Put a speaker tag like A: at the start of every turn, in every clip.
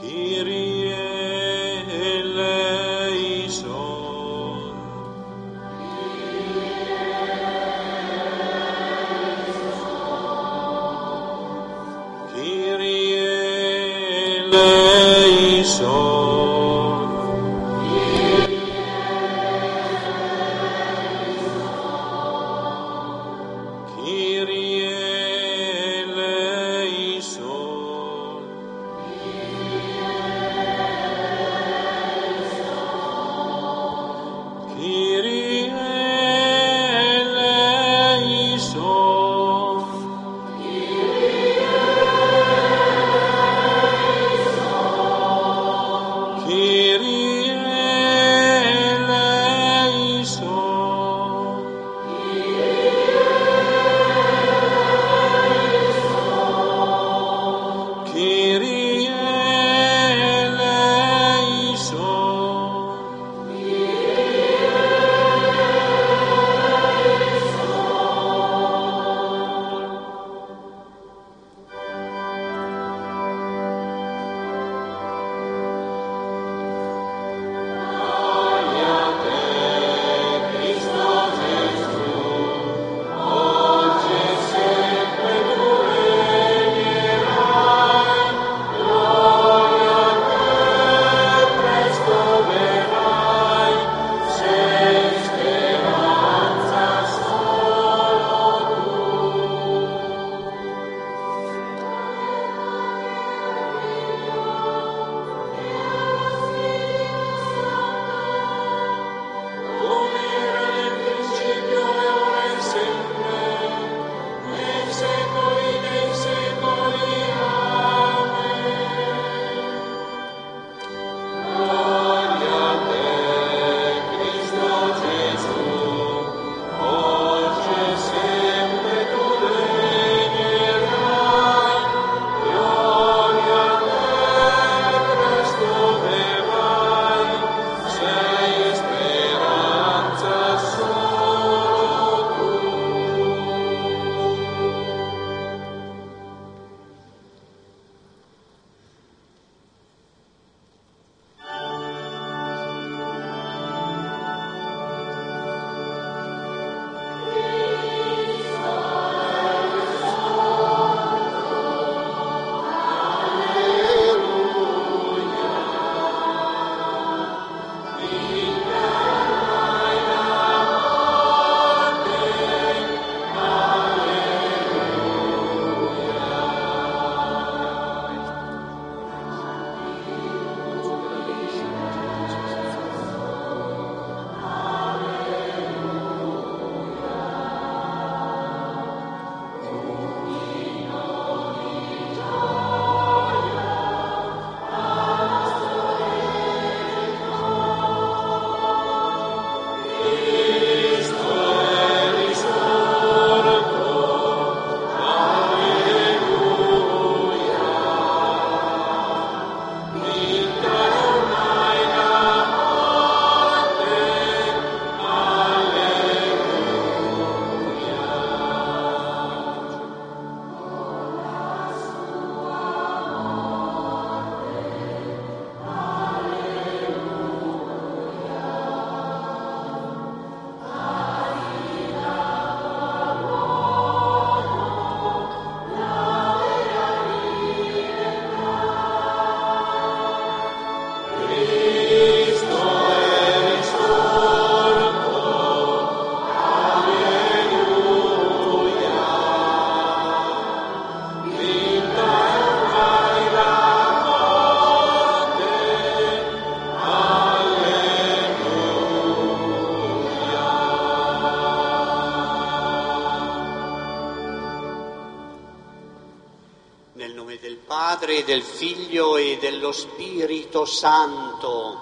A: Padre, del Figlio e dello Spirito Santo.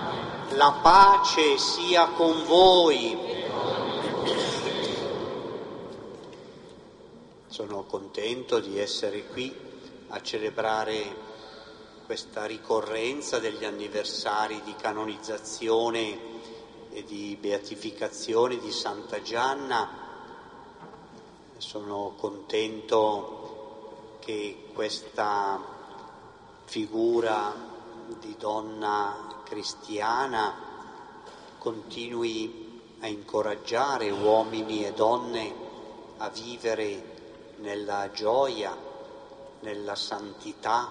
A: La pace sia con voi. Sono contento di essere qui a celebrare questa ricorrenza degli anniversari di canonizzazione e di beatificazione di Santa Gianna. Sono contento che questa figura di donna cristiana continui a incoraggiare uomini e donne a vivere nella gioia, nella santità.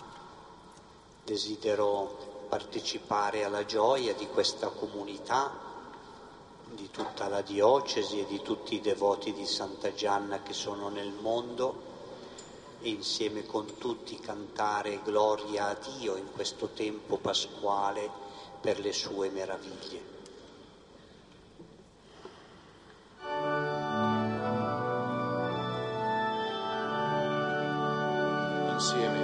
A: Desidero partecipare alla gioia di questa comunità, di tutta la diocesi e di tutti i devoti di Santa Gianna che sono nel mondo, e insieme con tutti cantare gloria a Dio in questo tempo pasquale per le sue meraviglie.
B: Insieme.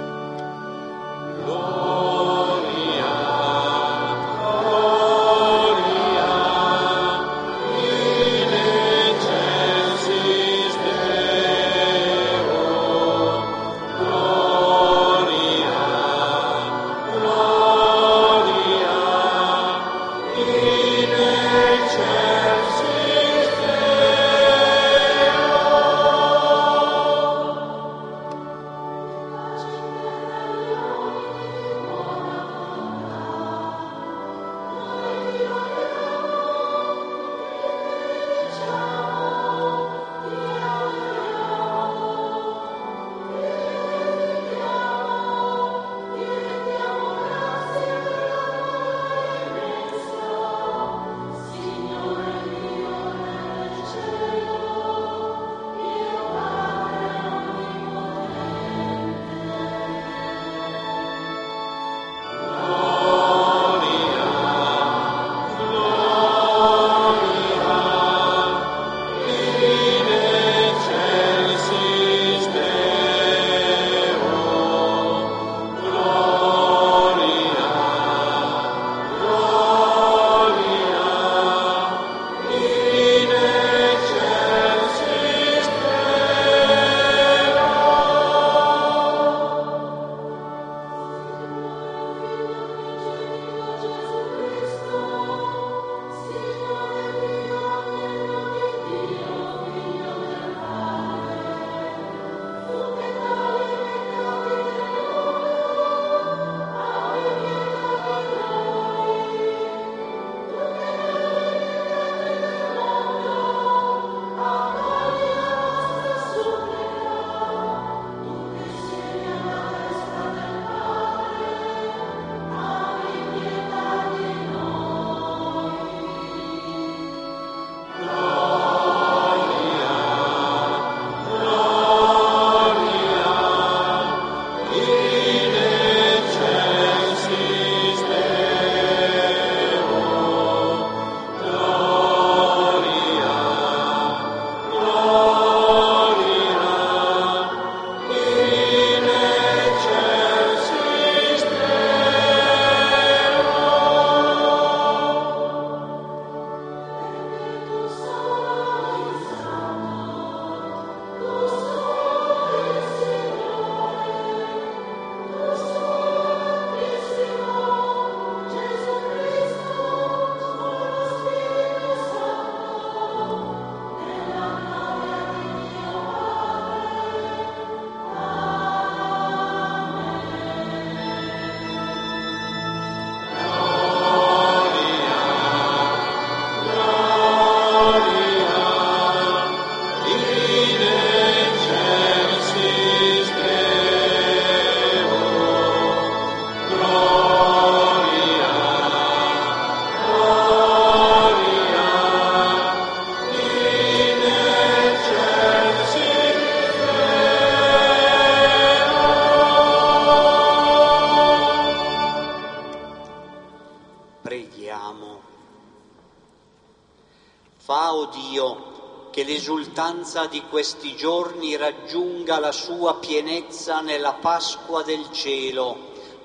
A: Fa, o Dio, che l'esultanza di questi giorni raggiunga la sua pienezza nella Pasqua del cielo.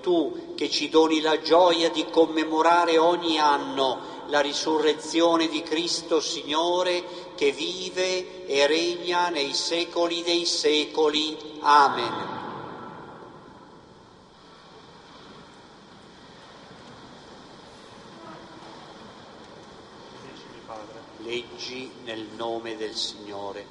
A: Tu che ci doni la gioia di commemorare ogni anno la risurrezione di Cristo Signore, che vive e regna nei secoli dei secoli. Amen. Leggi nel nome del Signore.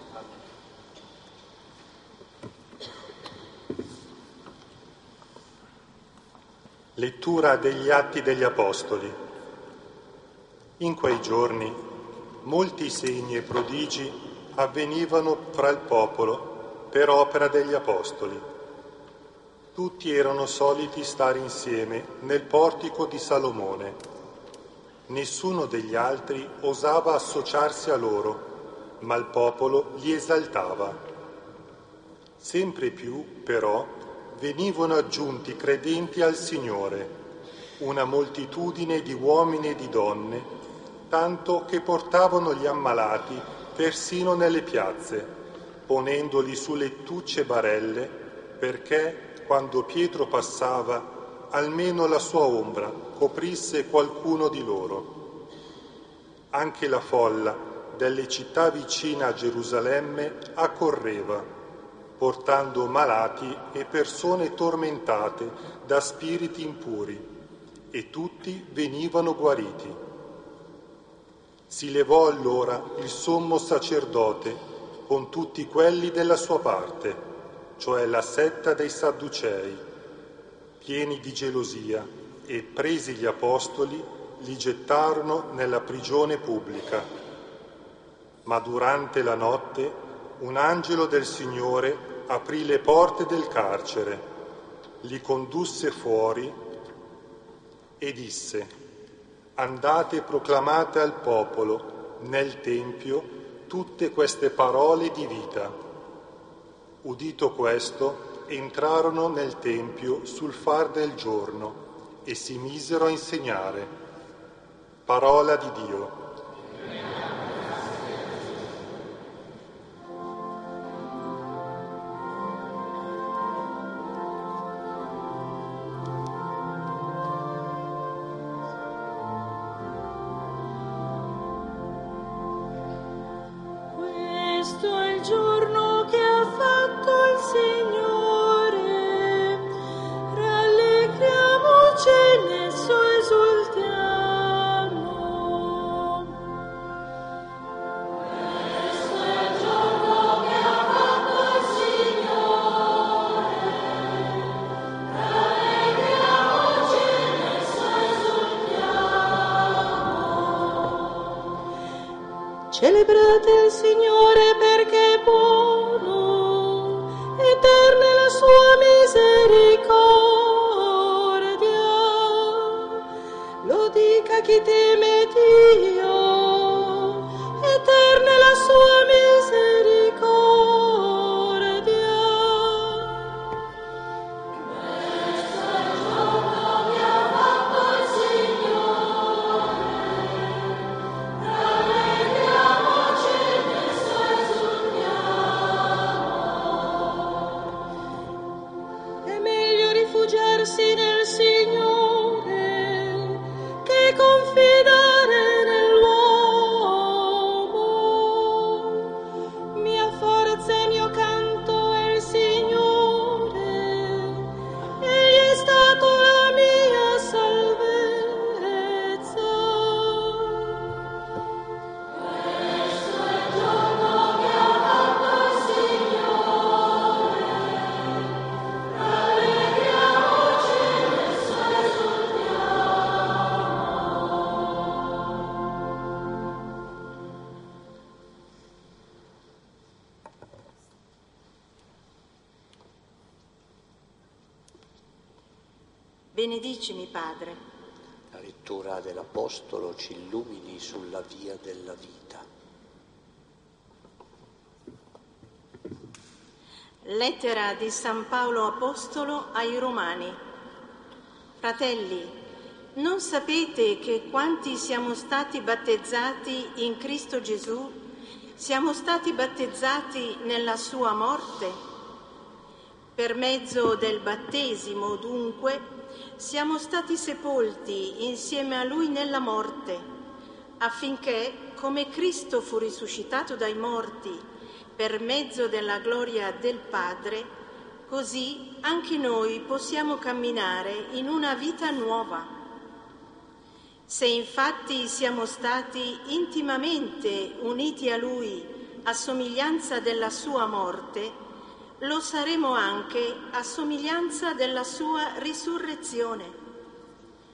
B: Lettura degli Atti degli Apostoli. In quei giorni molti segni e prodigi avvenivano fra il popolo per opera degli Apostoli. Tutti erano soliti stare insieme nel portico di Salomone. Nessuno degli altri osava associarsi a loro, ma il popolo li esaltava. Sempre più, però, venivano aggiunti credenti al Signore, una moltitudine di uomini e di donne, tanto che portavano gli ammalati persino nelle piazze, ponendoli su lettucce barelle, perché quando Pietro passava, almeno la sua ombra coprisse qualcuno di loro. Anche la folla delle città vicine a Gerusalemme accorreva, portando malati e persone tormentate da spiriti impuri, e tutti venivano guariti. Si levò allora il sommo sacerdote con tutti quelli della sua parte, cioè la setta dei Sadducei, pieni di gelosia, e presi gli apostoli li gettarono nella prigione pubblica. Ma durante la notte un angelo del Signore aprì le porte del carcere, li condusse fuori e disse: andate e proclamate al popolo nel Tempio tutte queste parole di vita. Udito questo, entrarono nel Tempio sul far del giorno e si misero a insegnare. Parola di Dio.
C: Celebrate il Signore perché è buono, eterna è la sua misericordia. Lo dica chi teme Dio, eterna è la sua misericordia. Nel Signore che confidare nell'uomo. Mia forza e mio canto è il Signore, Egli è stato la mia salvezza. Questo è il giorno che ha fatto il Signore, benedicimi, Padre.
A: La lettura dell'Apostolo ci illumini sulla via della vita.
C: Lettera di San Paolo Apostolo ai Romani. Fratelli, non sapete che quanti siamo stati battezzati in Cristo Gesù, siamo stati battezzati nella sua morte? Per mezzo del battesimo, dunque, siamo stati sepolti insieme a Lui nella morte, affinché, come Cristo fu risuscitato dai morti per mezzo della gloria del Padre, così anche noi possiamo camminare in una vita nuova. Se infatti siamo stati intimamente uniti a Lui a somiglianza della sua morte, lo saremo anche a somiglianza della sua risurrezione.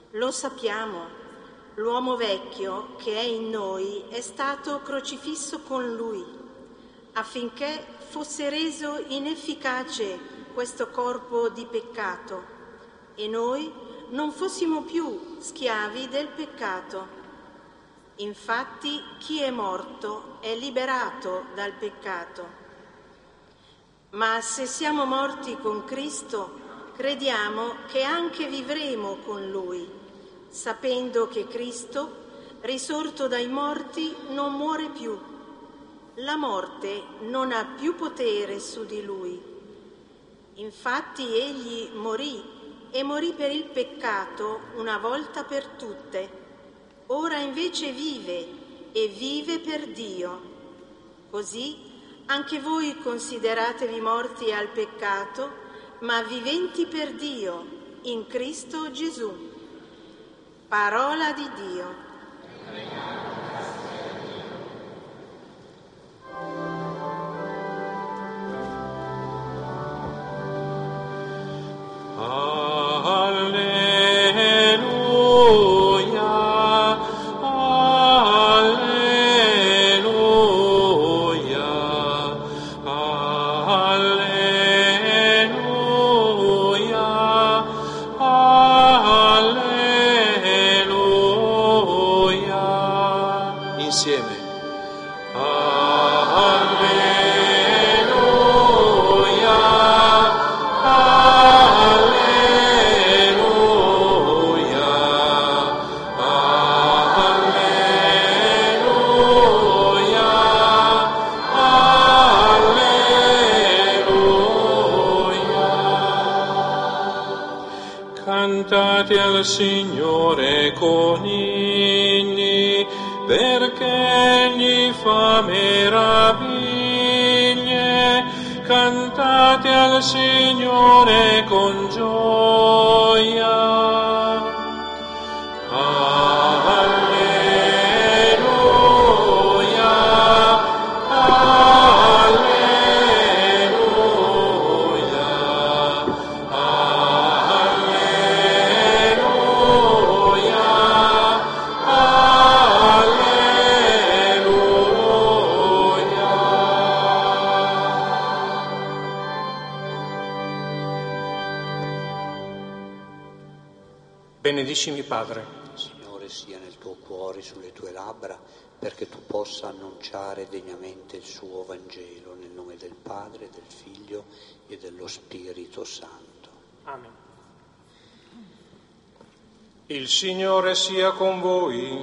C: Lo sappiamo, l'uomo vecchio che è in noi è stato crocifisso con lui, affinché fosse reso inefficace questo corpo di peccato e noi non fossimo più schiavi del peccato. Infatti, chi è morto è liberato dal peccato. Ma se siamo morti con Cristo, crediamo che anche vivremo con Lui, sapendo che Cristo, risorto dai morti, non muore più. La morte non ha più potere su di Lui. Infatti Egli morì e morì per il peccato una volta per tutte. Ora invece vive e vive per Dio. Così anche voi consideratevi morti al peccato, ma viventi per Dio in Cristo Gesù. Parola di Dio.
D: Cantate al Signore con inni, perché Egli fa meraviglie. Cantate al Signore con gioia.
E: Benedicimi Padre.
A: Signore, sia nel tuo cuore, sulle tue labbra, perché tu possa annunciare degnamente il suo Vangelo, nel nome del Padre, del Figlio e dello Spirito Santo.
E: Amen.
D: Il Signore sia con voi.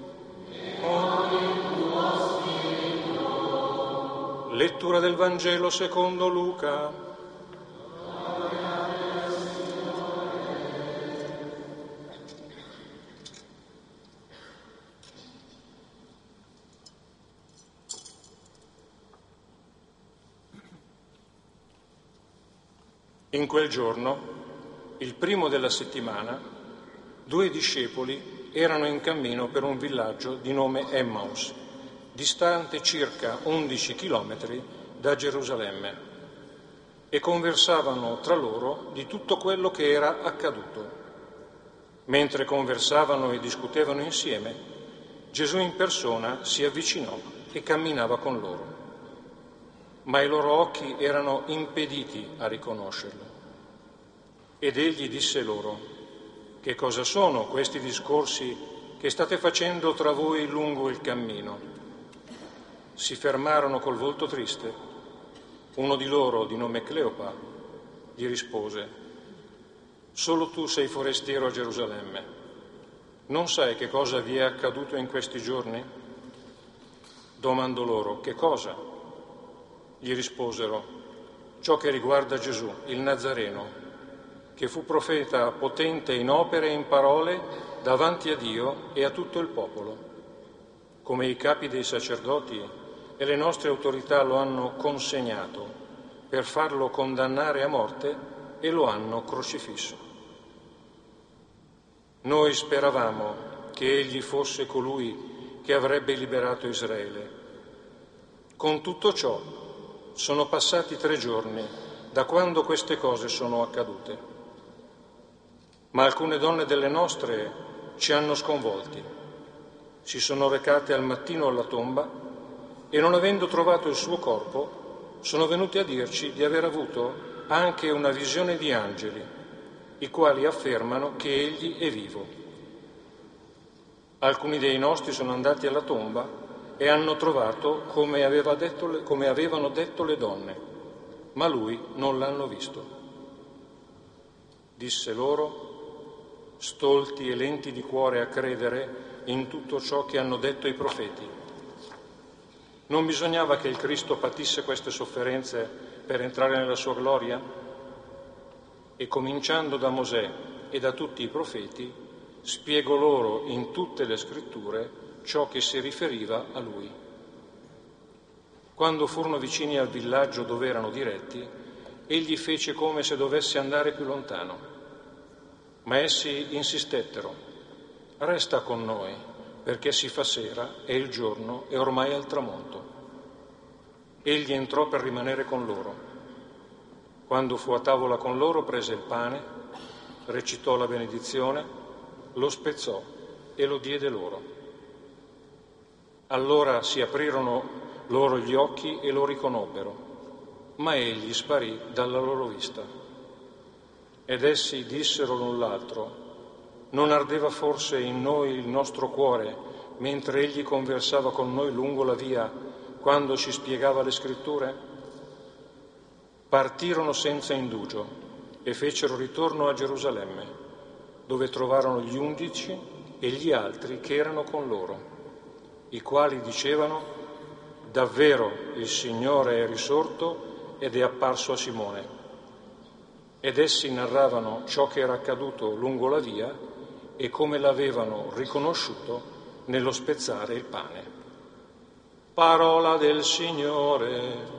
D: Lettura del Vangelo secondo Luca. In quel giorno, il primo della settimana, 2 discepoli erano in cammino per un villaggio di nome Emmaus, distante circa 11 chilometri da Gerusalemme, e conversavano tra loro di tutto quello che era accaduto. Mentre conversavano e discutevano insieme, Gesù in persona si avvicinò e camminava con loro. Ma i loro occhi erano impediti a riconoscerlo. Ed egli disse loro: che cosa sono questi discorsi che state facendo tra voi lungo il cammino? Si fermarono col volto triste. Uno di loro, di nome Cleopa, gli rispose: solo tu sei forestiero a Gerusalemme. Non sai che cosa vi è accaduto in questi giorni? Domandò loro: che cosa? Gli risposero: ciò che riguarda Gesù, il Nazareno, che fu profeta potente in opere e in parole davanti a Dio e a tutto il popolo. Come i capi dei sacerdoti e le nostre autorità lo hanno consegnato per farlo condannare a morte e lo hanno crocifisso. Noi speravamo che egli fosse colui che avrebbe liberato Israele. Con tutto ciò, sono passati 3 giorni da quando queste cose sono accadute. ma alcune donne delle nostre ci hanno sconvolti. Si sono recate al mattino alla tomba e, non avendo trovato il suo corpo, sono venuti a dirci di aver avuto anche una visione di angeli, i quali affermano che egli è vivo. Alcuni dei nostri sono andati alla tomba e hanno trovato come avevano detto le donne, ma lui non l'hanno visto. Disse loro: stolti e lenti di cuore a credere in tutto ciò che hanno detto i profeti. Non bisognava che il Cristo patisse queste sofferenze per entrare nella sua gloria? E cominciando da Mosè e da tutti i profeti, spiego loro in tutte le scritture ciò che si riferiva a lui. Quando furono vicini al villaggio dove erano diretti, egli fece come se dovesse andare più lontano. Ma essi insistettero: resta con noi, perché si fa sera e il giorno è ormai al tramonto. Egli entrò per rimanere con loro. Quando fu a tavola con loro, prese il pane, recitò la benedizione, lo spezzò e lo diede loro. Allora si aprirono loro gli occhi e lo riconobbero, ma egli sparì dalla loro vista. Ed essi dissero l'un l'altro: non ardeva forse in noi il nostro cuore mentre egli conversava con noi lungo la via, quando ci spiegava le scritture? Partirono senza indugio e fecero ritorno a Gerusalemme, dove trovarono gli 11 e gli altri che erano con loro, i quali dicevano: davvero il Signore è risorto ed è apparso a Simone. Ed essi narravano ciò che era accaduto lungo la via e come l'avevano riconosciuto nello spezzare il pane. Parola del Signore.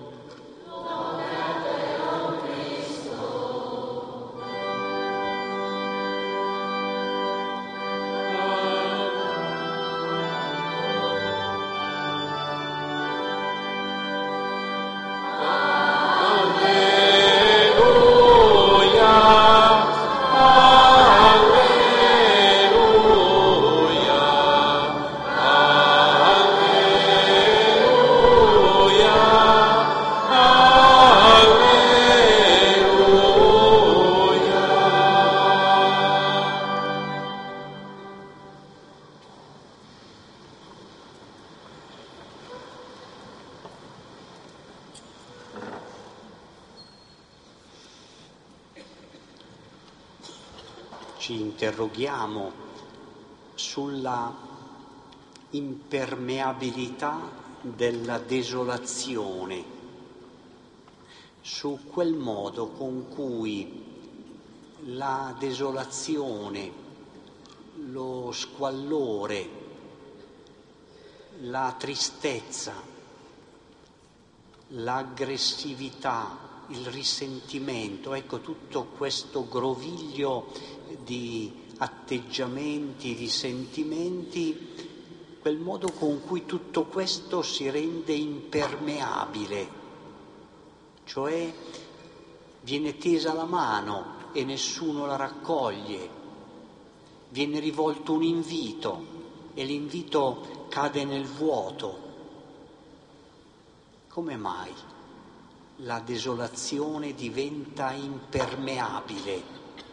A: Ci interroghiamo sulla impermeabilità della desolazione, su quel modo con cui la desolazione, lo squallore, la tristezza, l'aggressività, il risentimento, ecco, tutto questo groviglio di atteggiamenti, di sentimenti, quel modo con cui tutto questo si rende impermeabile, cioè viene tesa la mano e nessuno la raccoglie, viene rivolto un invito e l'invito cade nel vuoto. Come mai la desolazione diventa impermeabile?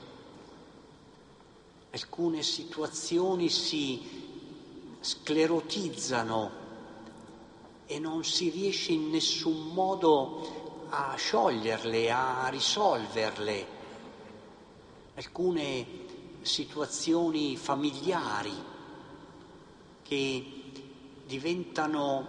A: Alcune situazioni si sclerotizzano e non si riesce in nessun modo a scioglierle, a risolverle. Alcune situazioni familiari che diventano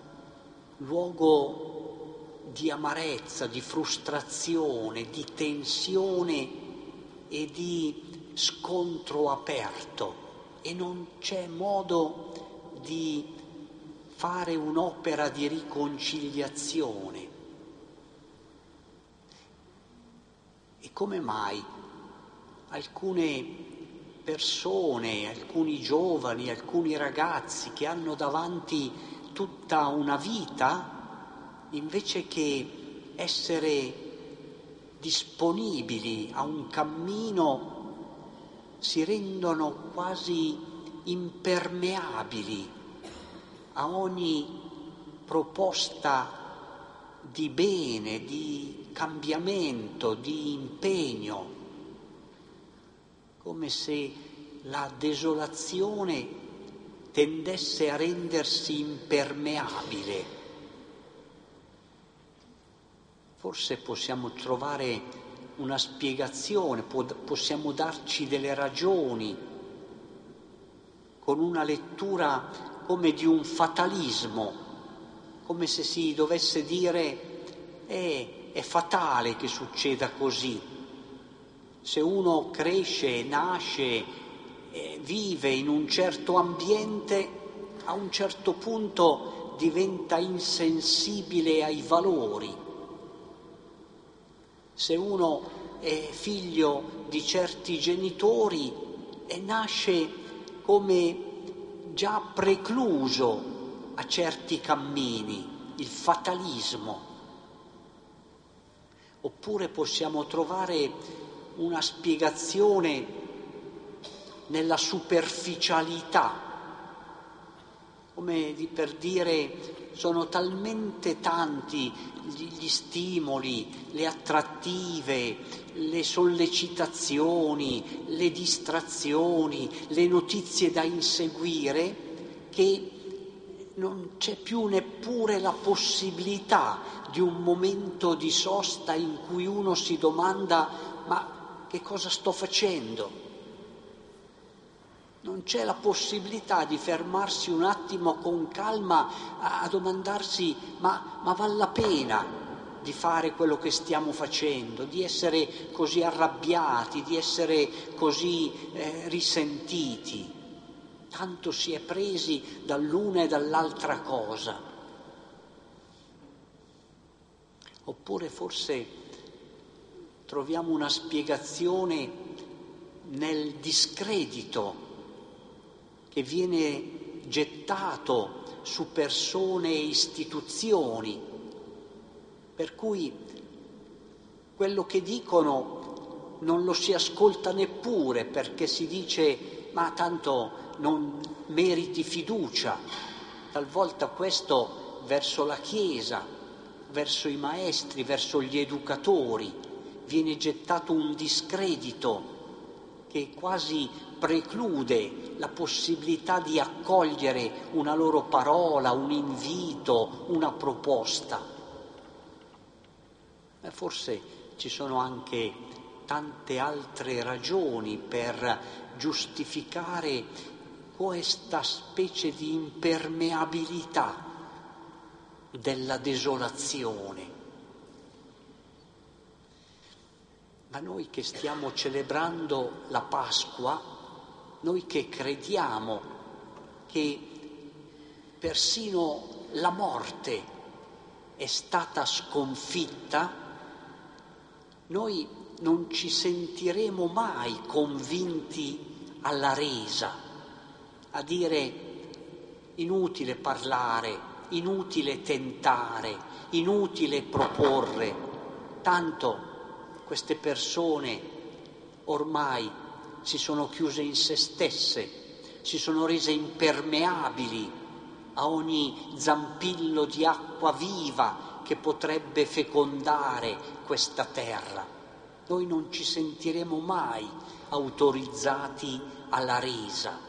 A: luogo di amarezza, di frustrazione, di tensione e di scontro aperto, e non c'è modo di fare un'opera di riconciliazione. E come mai alcune persone, alcuni giovani, alcuni ragazzi che hanno davanti tutta una vita, invece che essere disponibili a un cammino si rendono quasi impermeabili a ogni proposta di bene, di cambiamento, di impegno, come se la desolazione tendesse a rendersi impermeabile. Forse possiamo trovare una spiegazione, possiamo darci delle ragioni con una lettura come di un fatalismo, come se si dovesse dire è fatale che succeda così. Se uno cresce, nasce, vive in un certo ambiente, a un certo punto diventa insensibile ai valori. Se uno è figlio di certi genitori e nasce come già precluso a certi cammini, il fatalismo. Oppure possiamo trovare una spiegazione nella superficialità, come per dire sono talmente tanti gli stimoli, le attrattive, le sollecitazioni, le distrazioni, le notizie da inseguire, che non c'è più neppure la possibilità di un momento di sosta in cui uno si domanda: ma che cosa sto facendo? Non c'è la possibilità di fermarsi un attimo con calma a domandarsi: ma vale la pena di fare quello che stiamo facendo, di essere così arrabbiati, di essere così risentiti? Tanto si è presi dall'una e dall'altra cosa. Oppure forse troviamo una spiegazione nel discredito che viene gettato su persone e istituzioni, per cui quello che dicono non lo si ascolta neppure, perché si dice: ma tanto non meriti fiducia. Talvolta questo verso la Chiesa, verso i maestri, verso gli educatori, viene gettato un discredito che quasi preclude la possibilità di accogliere una loro parola, un invito, una proposta. Ma forse ci sono anche tante altre ragioni per giustificare questa specie di impermeabilità della desolazione. Ma noi che stiamo celebrando la Pasqua, noi che crediamo che persino la morte è stata sconfitta, noi non ci sentiremo mai convinti alla resa, a dire: inutile parlare, inutile tentare, inutile proporre, tanto queste persone ormai si sono chiuse in se stesse, si sono rese impermeabili a ogni zampillo di acqua viva che potrebbe fecondare questa terra. Noi non ci sentiremo mai autorizzati alla resa.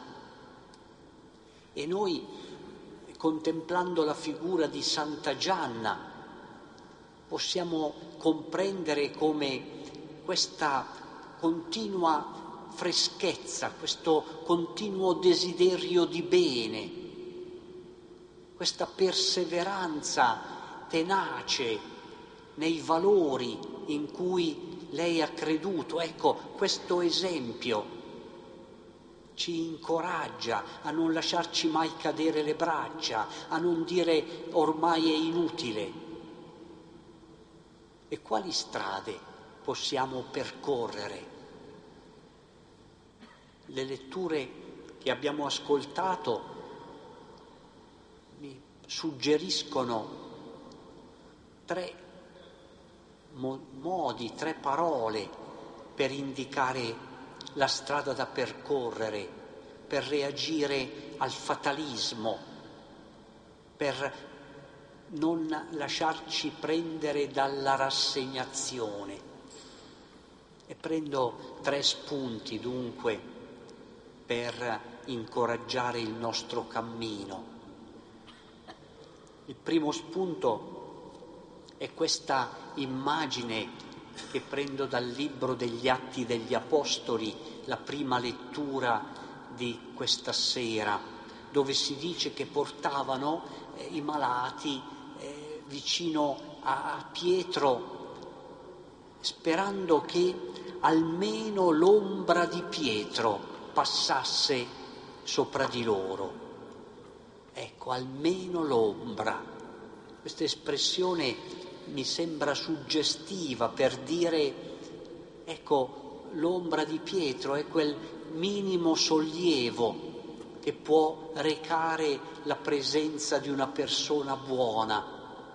A: E noi, contemplando la figura di Santa Gianna, possiamo comprendere come questa continua freschezza, questo continuo desiderio di bene, questa perseveranza tenace nei valori in cui lei ha creduto, ecco, questo esempio ci incoraggia a non lasciarci mai cadere le braccia, a non dire ormai è inutile. E quali strade possiamo percorrere? Le letture che abbiamo ascoltato mi suggeriscono tre modi, tre parole per indicare la strada da percorrere, per reagire al fatalismo, per non lasciarci prendere dalla rassegnazione. E prendo 3 spunti dunque per incoraggiare il nostro cammino. Il primo spunto è questa immagine che prendo dal libro degli Atti degli Apostoli, la prima lettura di questa sera, dove si dice che portavano i malati vicino a Pietro, sperando che almeno l'ombra di Pietro passasse sopra di loro. Ecco, almeno l'ombra. Questa espressione mi sembra suggestiva per dire, ecco, l'ombra di Pietro è quel minimo sollievo che può recare la presenza di una persona buona.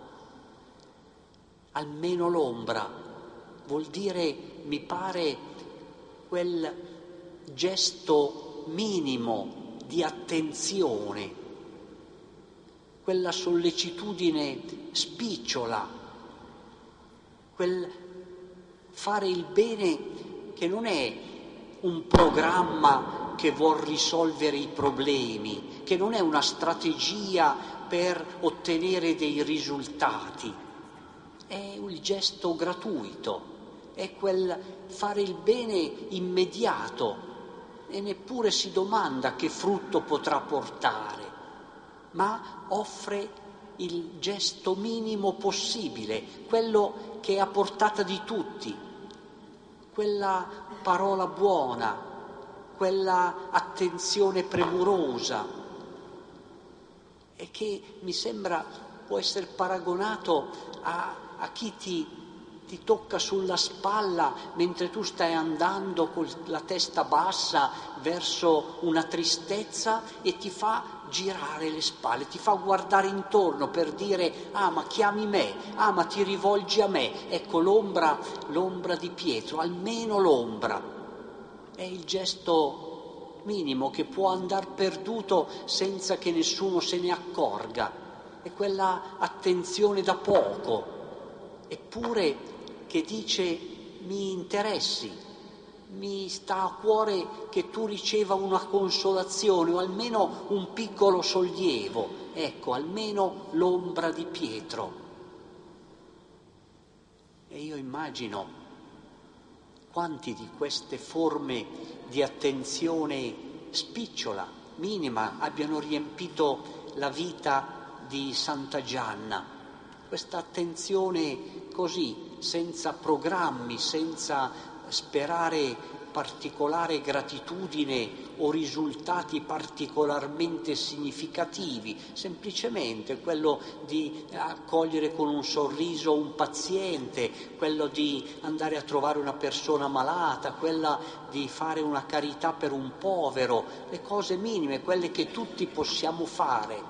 A: Almeno l'ombra vuol dire, mi pare, quel gesto minimo di attenzione, quella sollecitudine spicciola, quel fare il bene che non è un programma che vuol risolvere i problemi, che non è una strategia per ottenere dei risultati, è il gesto gratuito, è quel fare il bene immediato e neppure si domanda che frutto potrà portare, ma offre il gesto minimo possibile, quello che è a portata di tutti, quella parola buona, quella attenzione premurosa, e che mi sembra può essere paragonato a chi ti tocca sulla spalla mentre tu stai andando con la testa bassa verso una tristezza e ti fa girare le spalle, ti fa guardare intorno per dire: ah, ma chiami me, ah, ma ti rivolgi a me. Ecco l'ombra di Pietro, almeno l'ombra è il gesto minimo che può andar perduto senza che nessuno se ne accorga, è quella attenzione da poco, eppure che dice: mi interessi, mi sta a cuore che tu riceva una consolazione o almeno un piccolo sollievo. Ecco, almeno l'ombra di Pietro. E io immagino quanti di queste forme di attenzione spicciola, minima, abbiano riempito la vita di Santa Gianna. Questa attenzione così, senza programmi, senza sperare particolare gratitudine o risultati particolarmente significativi, semplicemente quello di accogliere con un sorriso un paziente, quello di andare a trovare una persona malata, quella di fare una carità per un povero, le cose minime, quelle che tutti possiamo fare.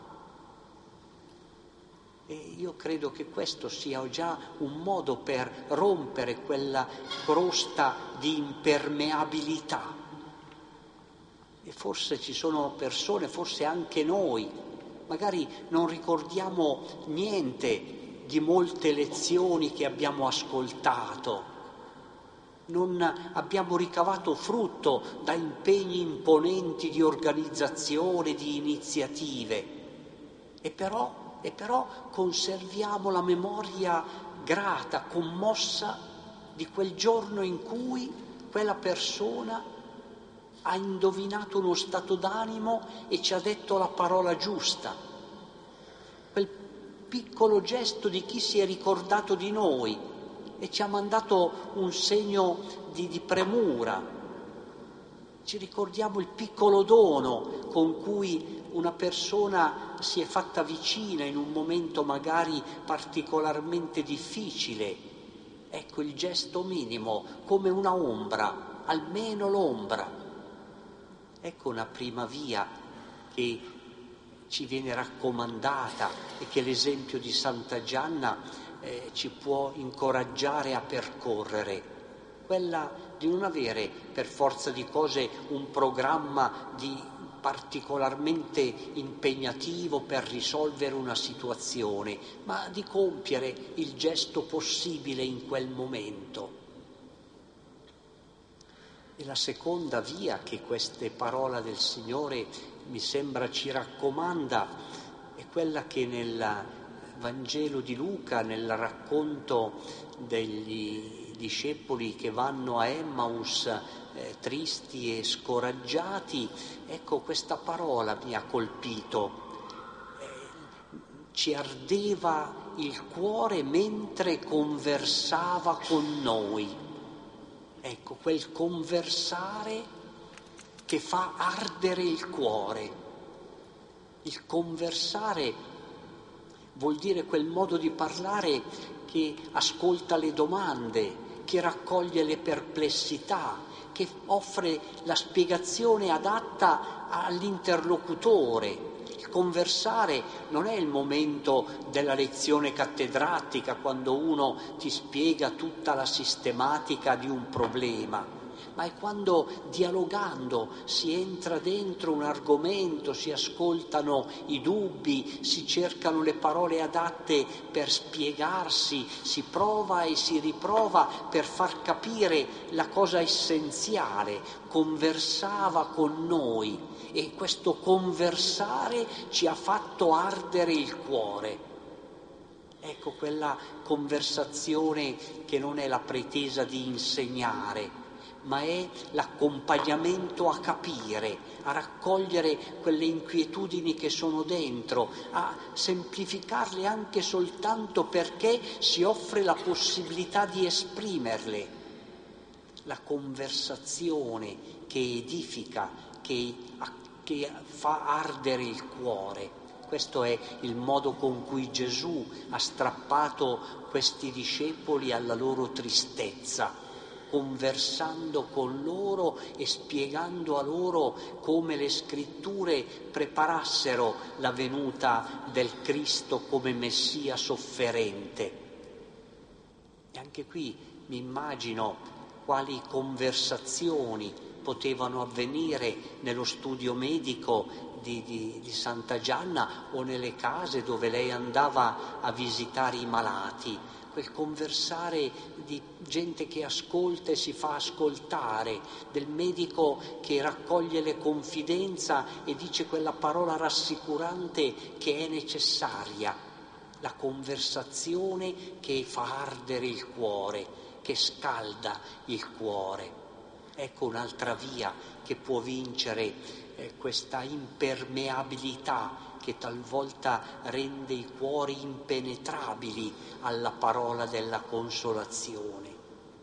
A: E io credo che questo sia già un modo per rompere quella crosta di impermeabilità. E forse ci sono persone, forse anche noi, magari non ricordiamo niente di molte lezioni che abbiamo ascoltato, non abbiamo ricavato frutto da impegni imponenti di organizzazione, di iniziative, e però conserviamo la memoria grata, commossa di quel giorno in cui quella persona ha indovinato uno stato d'animo e ci ha detto la parola giusta. Quel piccolo gesto di chi si è ricordato di noi e ci ha mandato un segno di premura. Ci ricordiamo il piccolo dono con cui una persona si è fatta vicina in un momento magari particolarmente difficile. Ecco il gesto minimo, come una ombra, almeno l'ombra. Ecco una prima via che ci viene raccomandata e che l'esempio di Santa Gianna ci può incoraggiare a percorrere. quella di non avere per forza di cose un programma particolarmente impegnativo per risolvere una situazione, ma di compiere il gesto possibile in quel momento. E la seconda via che queste parole del Signore mi sembra ci raccomanda è quella che nel Vangelo di Luca, nel racconto degli discepoli che vanno a Emmaus tristi e scoraggiati, ecco, questa parola mi ha colpito. Ci ardeva il cuore mentre conversava con noi. Ecco, quel conversare che fa ardere il cuore. Il conversare vuol dire quel modo di parlare che ascolta le domande, che raccoglie le perplessità, che offre la spiegazione adatta all'interlocutore. Il conversare non è il momento della lezione cattedratica, quando uno ti spiega tutta la sistematica di un problema, ma è quando dialogando si entra dentro un argomento, si ascoltano i dubbi, si cercano le parole adatte per spiegarsi, si prova e si riprova per far capire la cosa essenziale. Conversava con noi e questo conversare ci ha fatto ardere il cuore. Ecco, quella conversazione che non è la pretesa di insegnare, ma è l'accompagnamento a capire, a raccogliere quelle inquietudini che sono dentro, a semplificarle anche soltanto perché si offre la possibilità di esprimerle. La conversazione che edifica, che fa ardere il cuore. Questo è il modo con cui Gesù ha strappato questi discepoli alla loro tristezza, conversando con loro e spiegando a loro come le scritture preparassero la venuta del Cristo come Messia sofferente. E anche qui mi immagino quali conversazioni potevano avvenire nello studio medico di Santa Gianna o nelle case dove lei andava a visitare i malati. Quel conversare di gente che ascolta e si fa ascoltare, del medico che raccoglie le confidenze e dice quella parola rassicurante che è necessaria, la conversazione che fa ardere il cuore, che scalda il cuore. Ecco un'altra via che può vincere questa impermeabilità che talvolta rende i cuori impenetrabili alla parola della consolazione.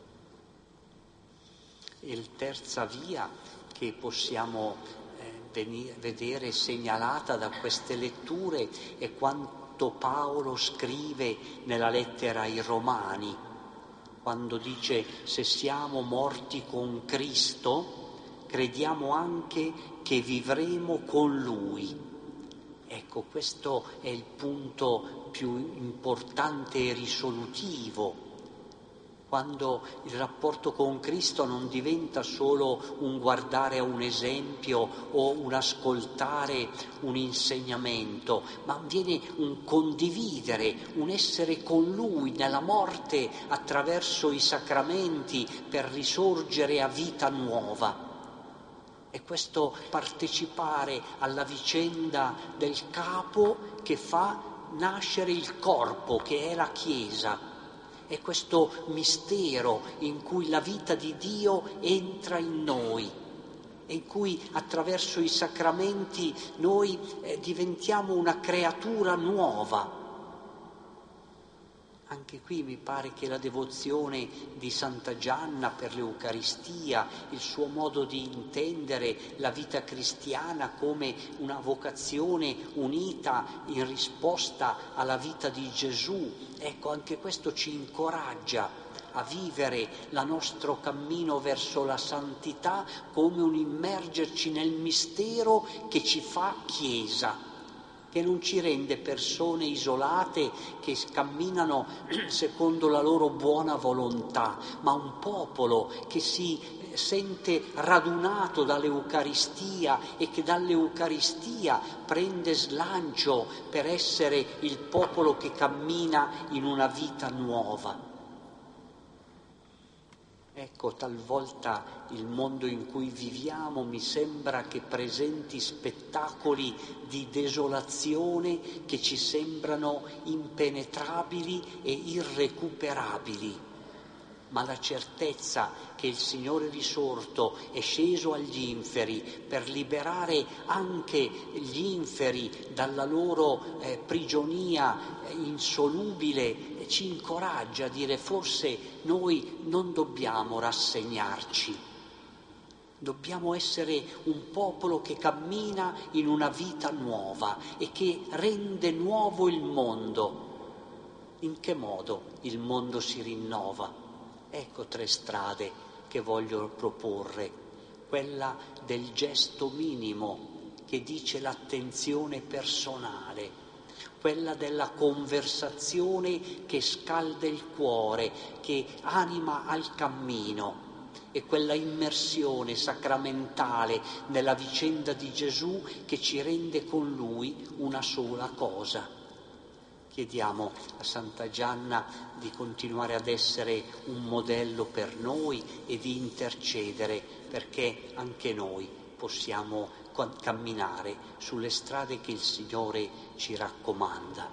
A: E la terza via che possiamo vedere segnalata da queste letture è quanto Paolo scrive nella lettera ai Romani, quando dice: se siamo morti con Cristo, crediamo anche che vivremo con Lui. Ecco, questo è il punto più importante e risolutivo, quando il rapporto con Cristo non diventa solo un guardare a un esempio o un ascoltare un insegnamento, ma viene un condividere, un essere con Lui nella morte attraverso i sacramenti per risorgere a vita nuova. E questo partecipare alla vicenda del capo che fa nascere il corpo, che è la Chiesa. È questo mistero in cui la vita di Dio entra in noi e in cui attraverso i sacramenti noi diventiamo una creatura nuova. Anche qui mi pare che la devozione di Santa Gianna per l'Eucaristia, il suo modo di intendere la vita cristiana come una vocazione unita in risposta alla vita di Gesù, ecco, anche questo ci incoraggia a vivere il nostro cammino verso la santità come un immergerci nel mistero che ci fa Chiesa. che non ci rende persone isolate che camminano secondo la loro buona volontà, ma un popolo che si sente radunato dall'Eucaristia e che dall'Eucaristia prende slancio per essere il popolo che cammina in una vita nuova. Ecco, talvolta il mondo in cui viviamo mi sembra che presenti spettacoli di desolazione che ci sembrano impenetrabili e irrecuperabili. Ma la certezza che il Signore risorto è sceso agli inferi per liberare anche gli inferi dalla loro prigionia insolubile ci incoraggia a dire: forse noi non dobbiamo rassegnarci, dobbiamo essere un popolo che cammina in una vita nuova e che rende nuovo il mondo. In che modo il mondo si rinnova? Ecco 3 strade che voglio proporre. Quella del gesto minimo che dice l'attenzione personale, quella della conversazione che scalda il cuore, che anima al cammino, e quella immersione sacramentale nella vicenda di Gesù che ci rende con Lui una sola cosa. Chiediamo a Santa Gianna di continuare ad essere un modello per noi e di intercedere perché anche noi possiamo camminare sulle strade che il Signore ci raccomanda.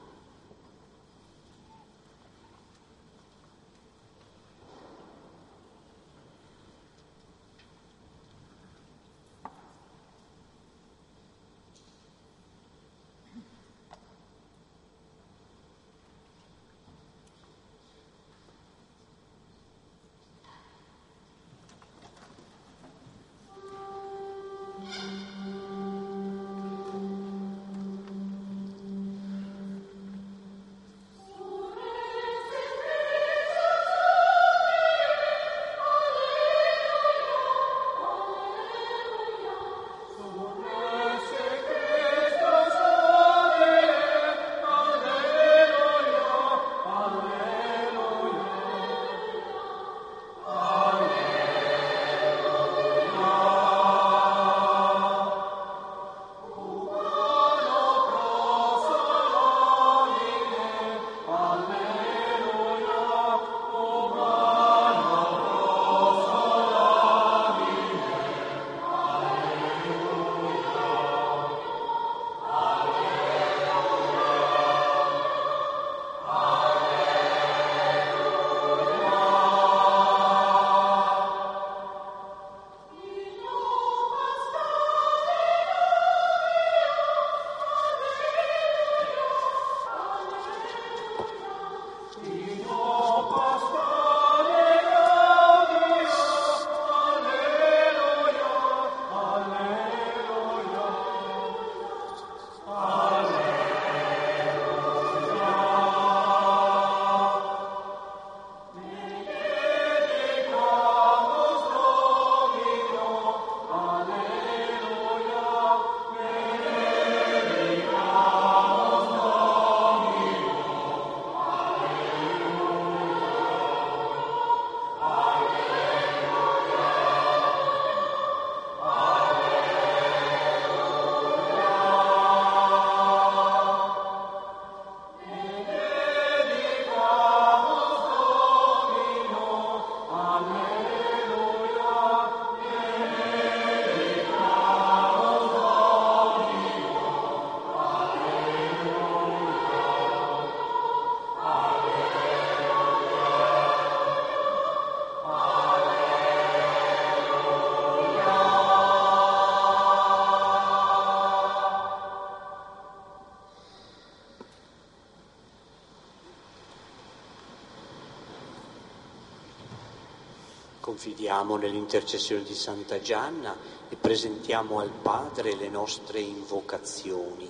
A: Confidiamo nell'intercessione di Santa Gianna e presentiamo al Padre le nostre invocazioni.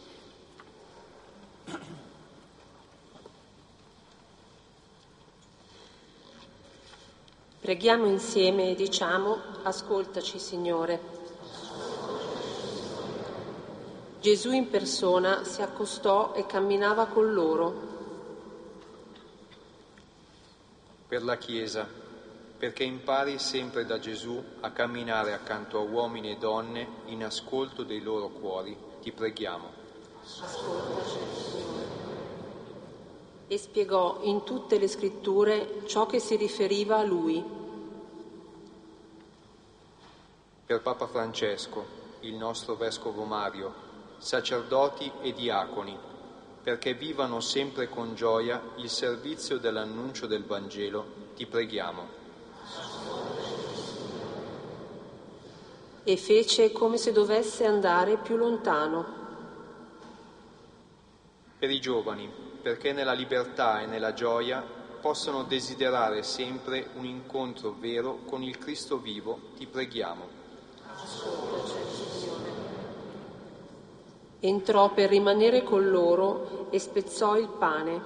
E: Preghiamo insieme e diciamo: ascoltaci, Signore. Gesù in persona si accostò e camminava con loro.
F: Per la Chiesa, perché impari sempre da Gesù a camminare accanto a uomini e donne in ascolto dei loro cuori, ti preghiamo.
E: Ascoltaci, Signore. E spiegò in tutte le scritture ciò che si riferiva a Lui.
F: Per Papa Francesco, il nostro Vescovo Mario, sacerdoti e diaconi, perché vivano sempre con gioia il servizio dell'annuncio del Vangelo, ti preghiamo.
E: E fece come se dovesse andare più lontano.
F: Per i giovani, perché nella libertà e nella gioia possano desiderare sempre un incontro vero con il Cristo vivo, ti preghiamo.
E: Entrò per rimanere con loro e spezzò il pane.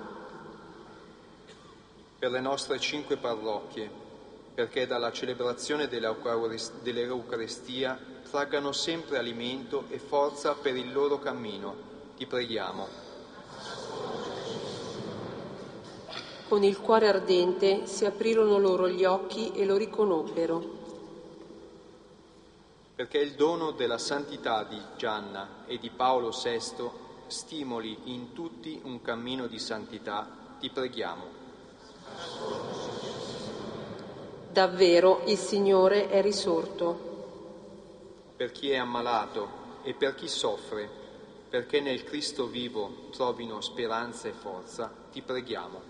F: Per le nostre 5 parrocchie, perché dalla celebrazione dell'Eucaristia traggano sempre alimento e forza per il loro cammino, ti preghiamo.
E: Con il cuore ardente si aprirono loro gli occhi e lo riconobbero.
F: Perché il dono della santità di Gianna e di Paolo VI stimoli in tutti un cammino di santità, ti preghiamo.
E: Davvero il Signore è risorto.
F: Per chi è ammalato e per chi soffre, perché nel Cristo vivo trovino speranza e forza, ti preghiamo.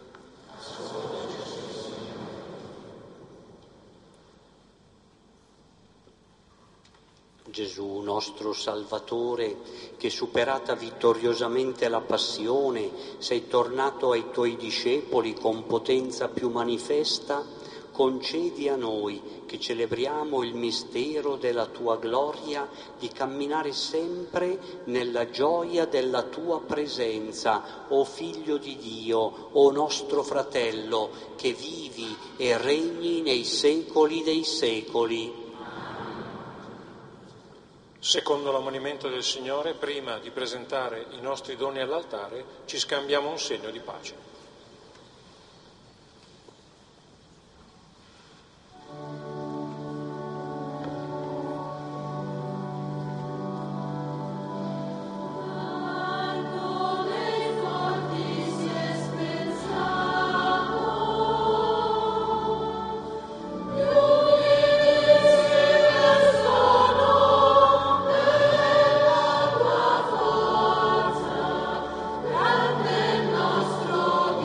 A: Gesù, nostro Salvatore, che superata vittoriosamente la passione, sei tornato ai tuoi discepoli con potenza più manifesta, concedi a noi, che celebriamo il mistero della tua gloria, di camminare sempre nella gioia della tua presenza, o Figlio di Dio, o nostro Fratello, che vivi e regni nei secoli dei secoli.
D: Secondo l'ammonimento del Signore, prima di presentare i nostri doni all'altare, ci scambiamo un segno di pace.
G: Nostro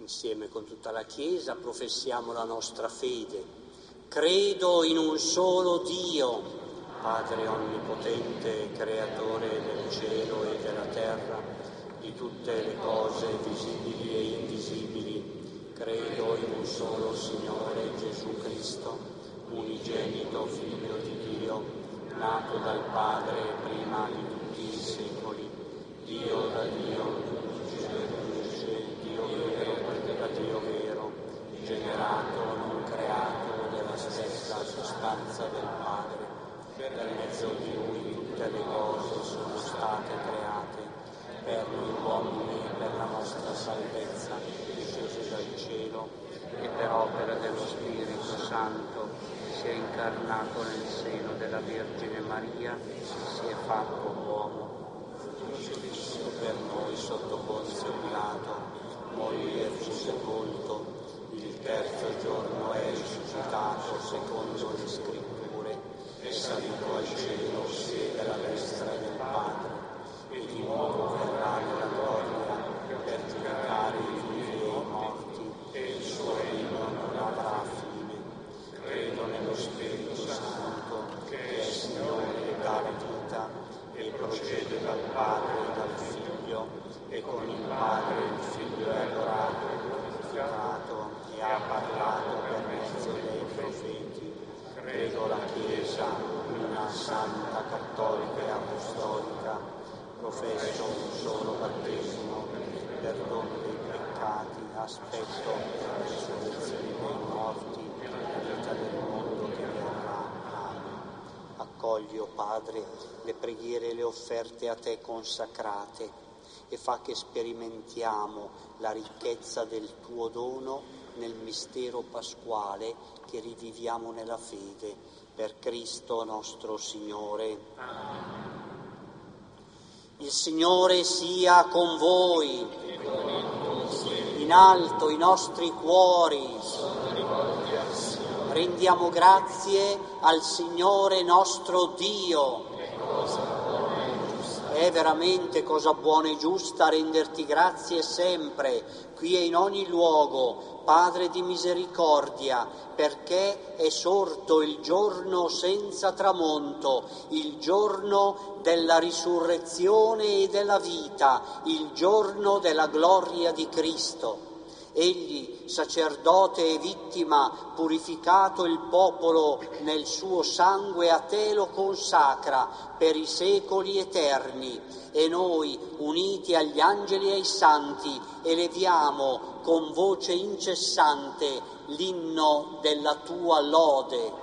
A: Insieme con tutta la Chiesa professiamo la nostra fede. Credo in un solo Dio, Padre onnipotente, creatore del cielo e della terra, di tutte le cose visibili e invisibili. Credo in un solo Signore Gesù Cristo, unigenito Figlio di Dio, nato dal Padre prima di tutti i secoli, Dio da Dio, Dio vero da Dio vero, generato, non creato, della stessa sostanza del Padre. Per mezzo di Lui tutte le cose sono state create, per noi uomini e per la nostra salvezza, discese dal cielo, e per opera dello Spirito Santo si è incarnato nel seno della Vergine Maria, si è fatto uomo, per noi sotto Ponzio Pilato, morirci sepolto, il terzo giorno è risuscitato secondo le Scritture, è salito al cielo, siede alla destra del Padre, e di nuovo verrà nella gloria per giudicare i vivi e i morti, e il suo regno non avrà fine. Credo nello Spirito Santo, che è Signore e dà la vita, e procede dal Padre e dal Figlio, e con il Padre il Figlio è adorato e glorificato, e ha parlato per mezzo dei profeti. Credo la Chiesa, una santa, cattolica e apostolica, professo un solo battesimo, perdono dei peccati, aspetto la risurrezione dei morti, la vita del mondo che verrà. Amen. Accogli, o Padre, le preghiere e le offerte a te consacrate, e fa che sperimentiamo la ricchezza del tuo dono nel mistero pasquale che riviviamo nella fede, per Cristo nostro Signore. Il Signore sia con voi. In alto i nostri cuori. Rendiamo grazie al Signore nostro Dio. È veramente cosa buona e giusta renderti grazie sempre, qui e in ogni luogo, Padre di misericordia, perché è sorto il giorno senza tramonto, il giorno della risurrezione e della vita, il giorno della gloria di Cristo. Egli, sacerdote e vittima, purificato il popolo nel suo sangue, a te lo consacra per i secoli eterni, e noi, uniti agli angeli e ai santi, eleviamo con voce incessante l'inno della tua lode.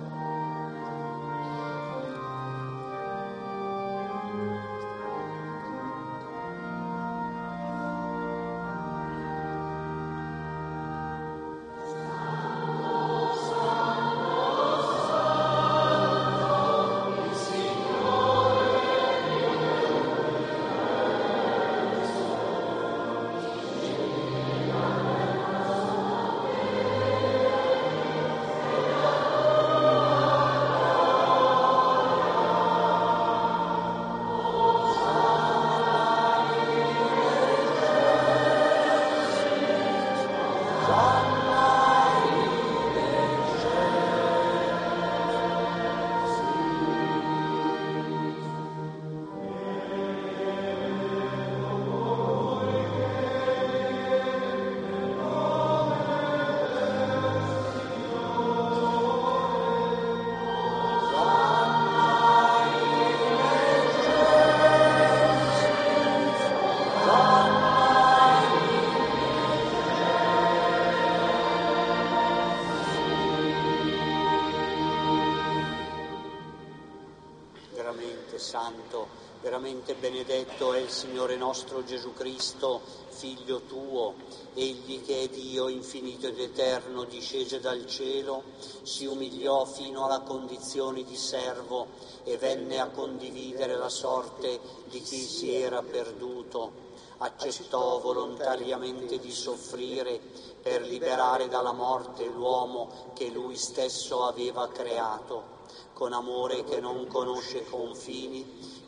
A: Santo, veramente benedetto è il Signore nostro Gesù Cristo, Figlio tuo, Egli che è Dio infinito ed eterno, discese dal cielo, si umiliò fino alla condizione di servo e venne a condividere la sorte di chi si era perduto. Accettò volontariamente di soffrire per liberare dalla morte l'uomo che Lui stesso aveva creato. Con amore che non conosce confini,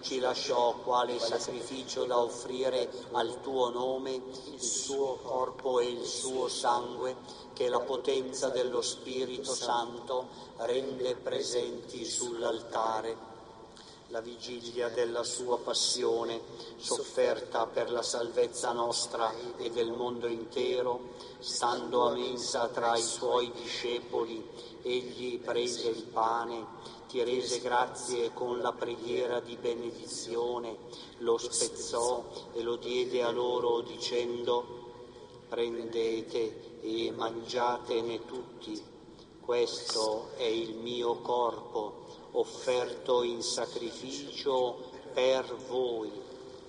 A: ci lasciò quale sacrificio da offrire al tuo nome il suo corpo e il suo sangue, che la potenza dello Spirito Santo rende presenti sull'altare. La vigilia della sua passione, sofferta per la salvezza nostra e del mondo intero, stando a mensa tra i suoi discepoli, egli prese il pane, ti rese grazie con la preghiera di benedizione, lo spezzò e lo diede a loro dicendo: prendete e mangiatene tutti, questo è il mio corpo, offerto in sacrificio per voi.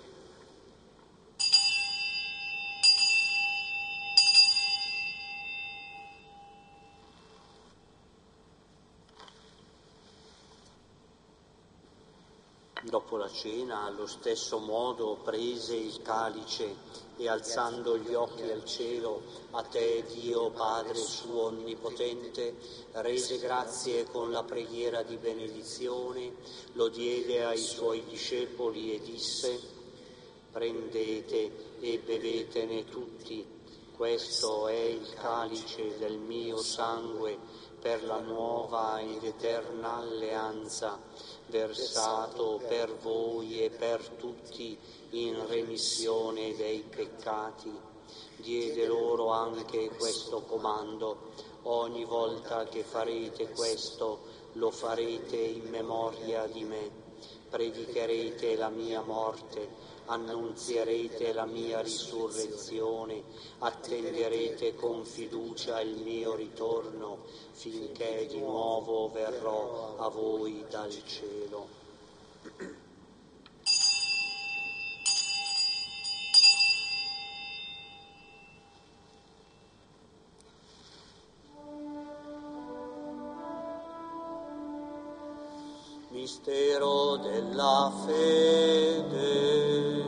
A: Dopo la cena, allo stesso modo, prese il calice e, alzando gli occhi al cielo, a te, Dio Padre suo onnipotente, rese grazie con la preghiera di benedizione, lo diede ai suoi discepoli e disse: prendete e bevetene tutti, questo è il calice del mio sangue per la nuova ed eterna alleanza, versato per voi e per tutti in remissione dei peccati. Diede loro anche questo comando: ogni volta che farete questo, lo farete in memoria di me. Predicherete la mia morte, annunzierete la mia risurrezione, attenderete con fiducia il mio ritorno, finché di nuovo verrò a voi dal cielo. Mistero della fede.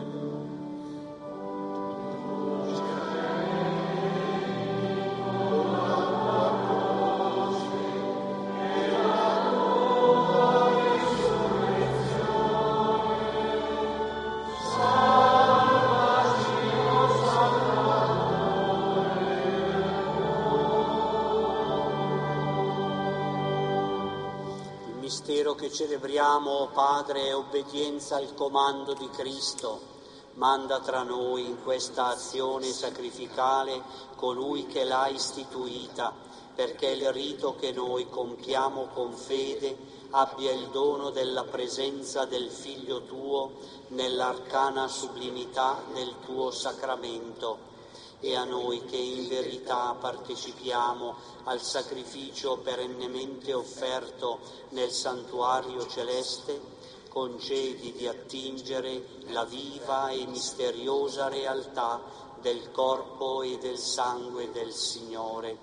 A: Mistero che celebriamo, Padre, è obbedienza al comando di Cristo. Manda tra noi in questa azione sacrificale colui che l'ha istituita, perché il rito che noi compiamo con fede abbia il dono della presenza del Figlio tuo nell'arcana sublimità del tuo sacramento. E a noi che in verità partecipiamo al sacrificio perennemente offerto nel santuario celeste, concedi di attingere la viva e misteriosa realtà del corpo e del sangue del Signore.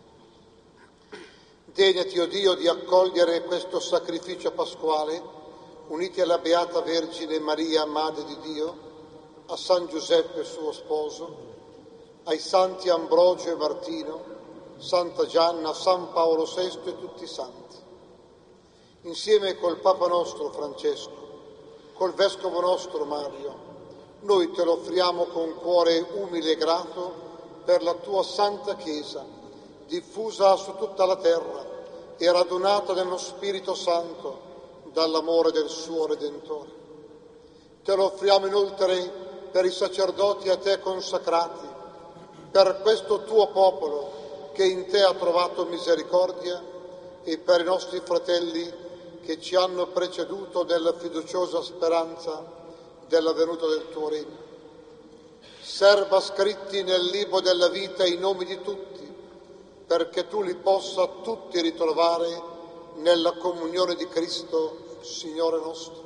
G: Degnati, o Dio, di accogliere questo sacrificio pasquale, uniti alla Beata Vergine Maria, Madre di Dio, a San Giuseppe suo sposo, ai santi Ambrogio e Martino, Santa Gianna, San Paolo VI e tutti i santi. Insieme col Papa nostro Francesco, col Vescovo nostro Mario, noi te lo offriamo con cuore umile e grato per la tua Santa Chiesa, diffusa su tutta la terra e radunata nello Spirito Santo dall'amore del suo Redentore. Te lo offriamo inoltre per i sacerdoti a te consacrati, per questo tuo popolo che in te ha trovato misericordia e per i nostri fratelli che ci hanno preceduto nella fiduciosa speranza della venuta del tuo regno. Serba scritti nel libro della vita i nomi di tutti, perché tu li possa tutti ritrovare nella comunione di Cristo, Signore nostro.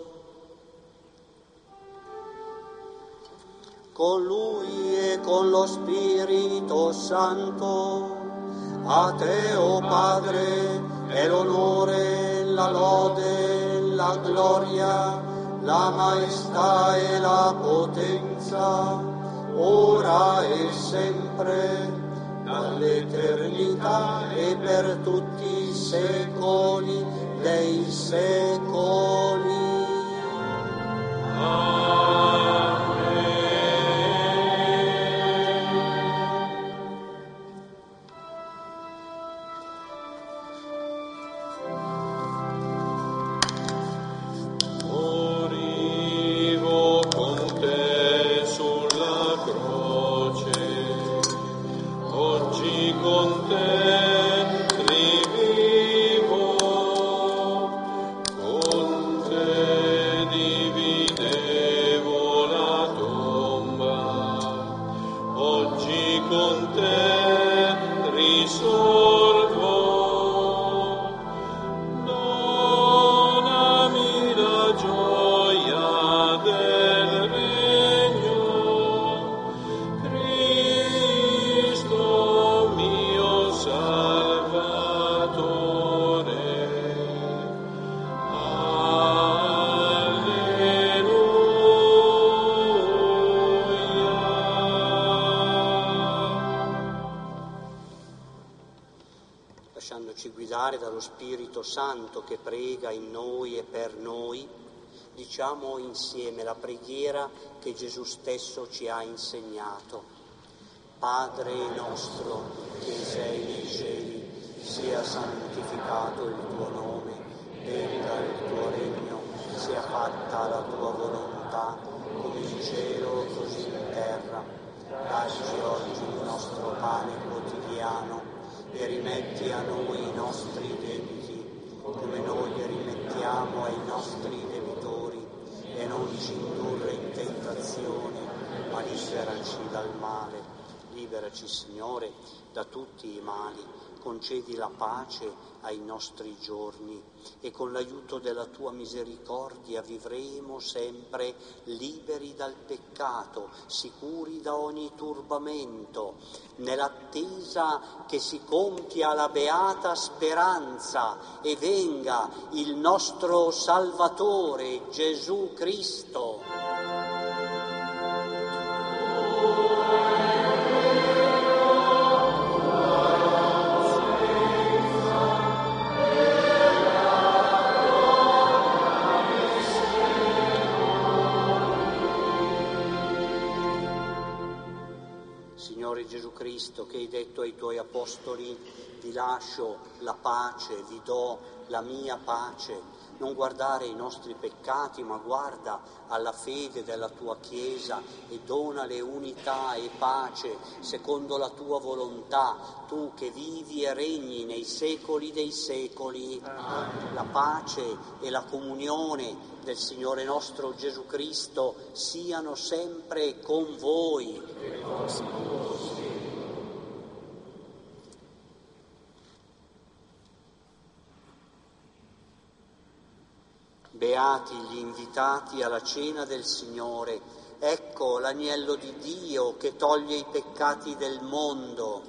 A: Con Lui e con lo Spirito Santo, a te, o Padre, è l'onore, la lode, la gloria, la maestà e la potenza, ora e sempre, dall'eternità e per tutti i secoli dei secoli. Dallo Spirito Santo che prega in noi e per noi, diciamo insieme la preghiera che Gesù stesso ci ha insegnato. Padre nostro che sei nei cieli, sia santificato il tuo nome, venga il tuo regno, sia fatta la tua volontà, come in cielo così in terra. Dacci oggi il nostro pane quotidiano e rimetti a noi i nostri debiti, come noi li rimettiamo ai nostri debitori, e non ci indurre in tentazione, ma liberaci dal male. Liberaci, Signore, da tutti i mali, concedi la pace ai nostri giorni e con l'aiuto della tua misericordia vivremo sempre liberi dal peccato, sicuri da ogni turbamento, nell'attesa che si compia la beata speranza e venga il nostro Salvatore Gesù Cristo. Signore Gesù Cristo, che hai detto ai tuoi apostoli: vi lascio la pace, vi do la mia pace, non guardare i nostri peccati, ma guarda alla fede della tua Chiesa e donale unità e pace secondo la tua volontà, tu che vivi e regni nei secoli dei secoli. Amen. La pace e la comunione del Signore nostro Gesù Cristo siano sempre con voi. Beati gli invitati alla cena del Signore. Ecco l'agnello di Dio che toglie i peccati del mondo.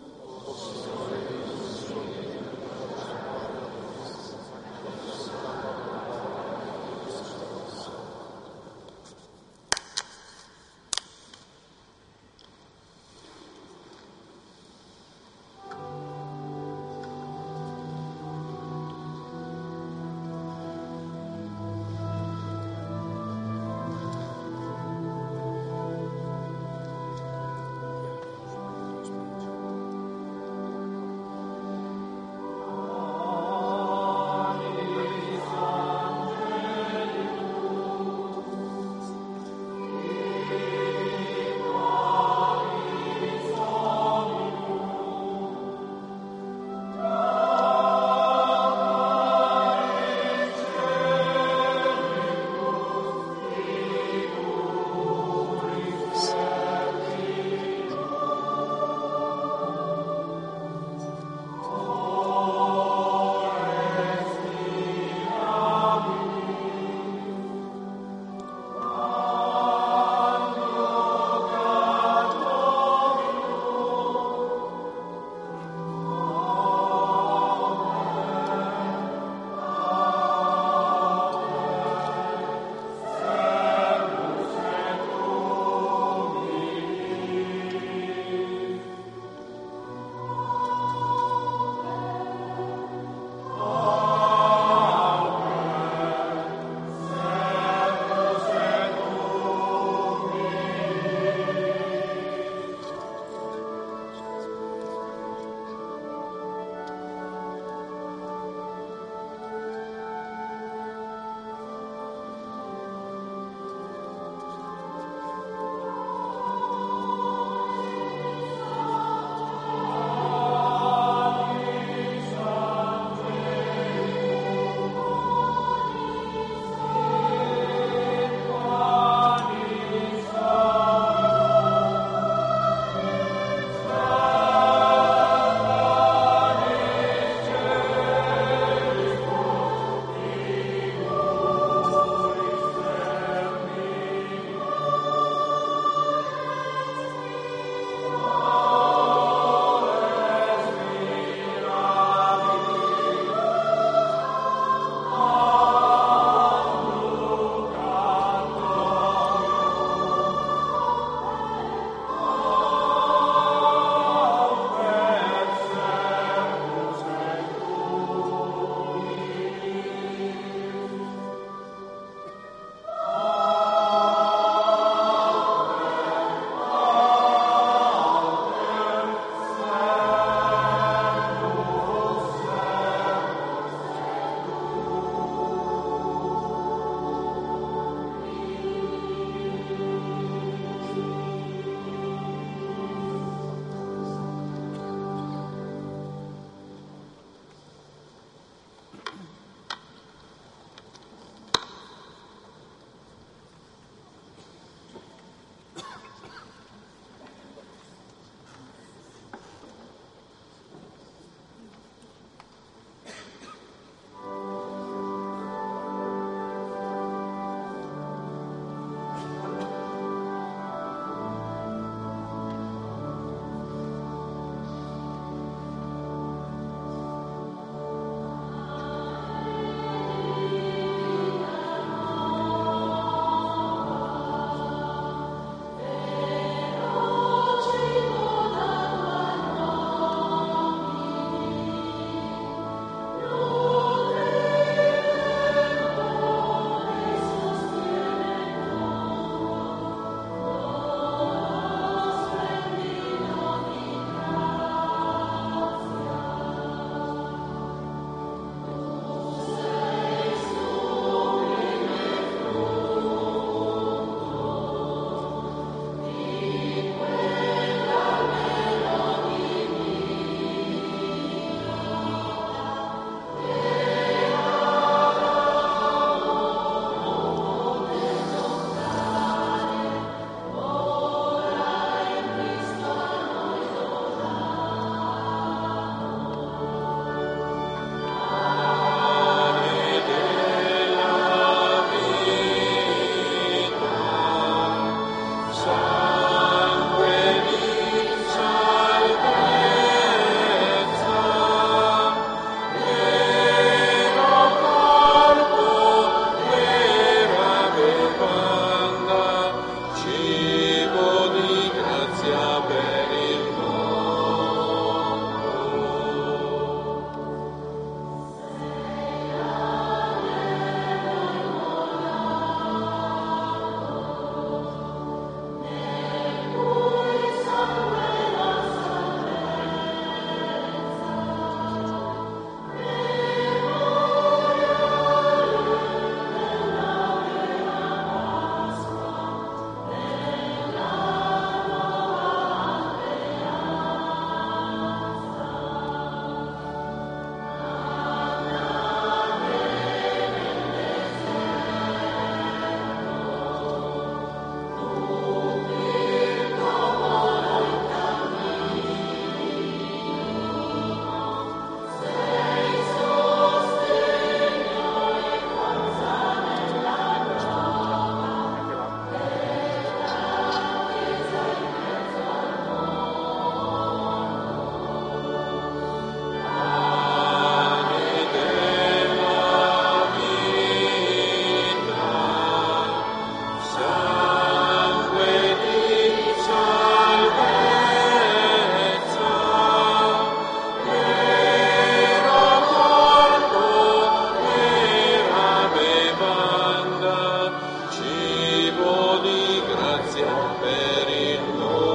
H: per il mondo.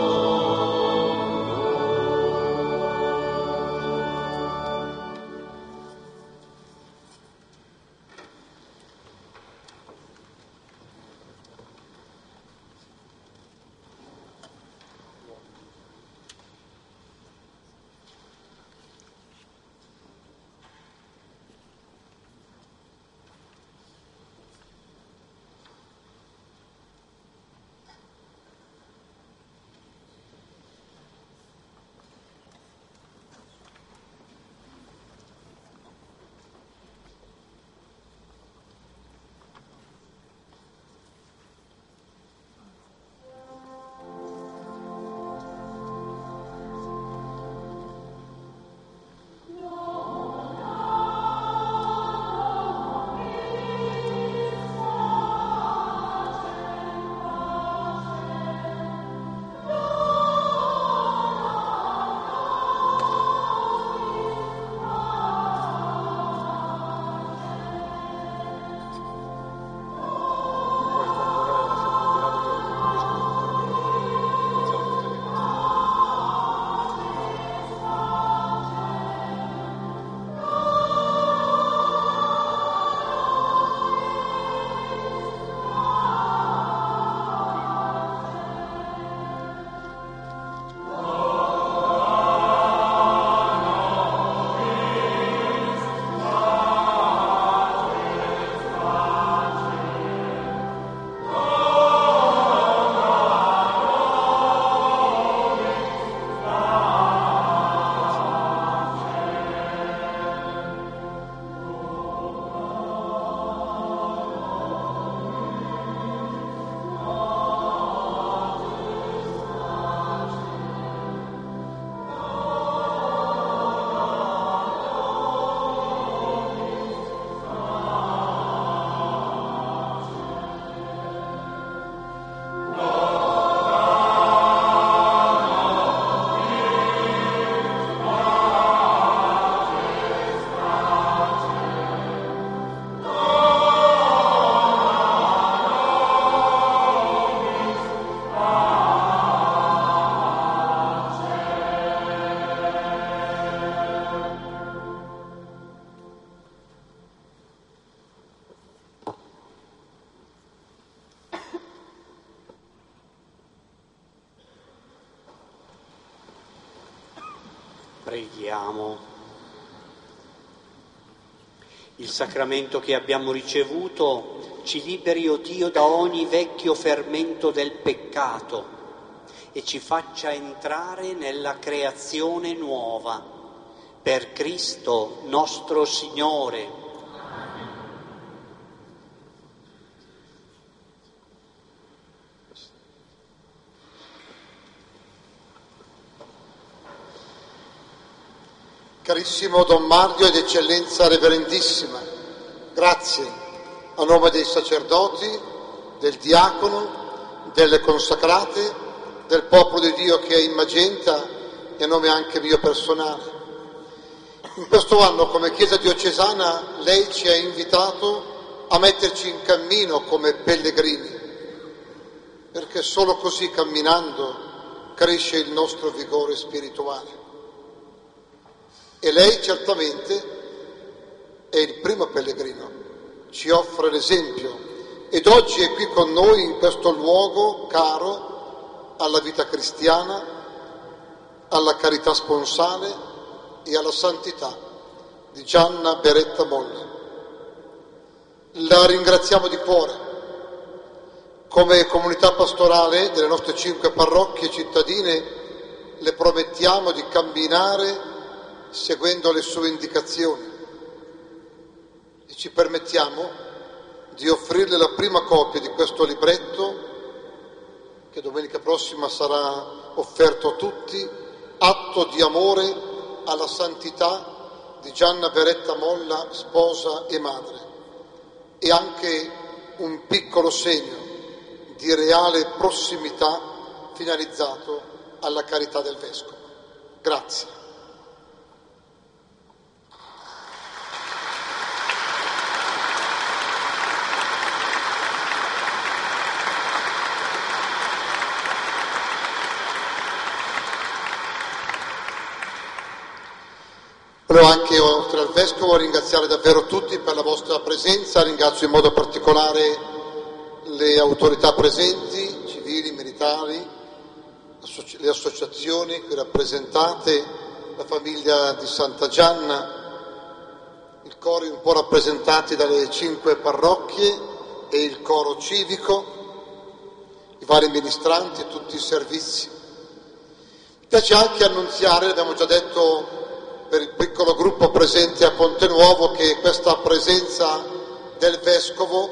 A: Preghiamo. Il sacramento che abbiamo ricevuto ci liberi, o Dio, da ogni vecchio fermento del peccato e ci faccia entrare nella creazione nuova. Per Cristo nostro Signore.
G: Carissimo Don Mario ed Eccellenza Reverendissima, grazie a nome dei sacerdoti, del diacono, delle consacrate, del popolo di Dio che è in Magenta e a nome anche mio personale. In questo anno come Chiesa diocesana lei ci ha invitato a metterci in cammino come pellegrini, perché solo così camminando cresce il nostro vigore spirituale. E lei certamente è il primo pellegrino, ci offre l'esempio ed oggi è qui con noi in questo luogo caro alla vita cristiana, alla carità sponsale e alla santità di Gianna Beretta Molla. La ringraziamo di cuore. Come comunità pastorale delle nostre 5 parrocchie cittadine le promettiamo di camminare seguendo le sue indicazioni e ci permettiamo di offrirle la prima copia di questo libretto che domenica prossima sarà offerto a tutti, atto di amore alla santità di Gianna Beretta Molla, sposa e madre, e anche un piccolo segno di reale prossimità finalizzato alla carità del Vescovo. Grazie. Volevo anche, oltre al Vescovo, ringraziare davvero tutti per la vostra presenza. Ringrazio in modo particolare le autorità presenti, civili, militari, le associazioni qui rappresentate, la famiglia di Santa Gianna, il coro un po' rappresentati dalle 5 parrocchie e il coro civico, i vari ministranti e tutti i servizi. Mi piace anche annunziare, l'abbiamo già detto per il piccolo gruppo presente a Ponte Nuovo, che questa presenza del Vescovo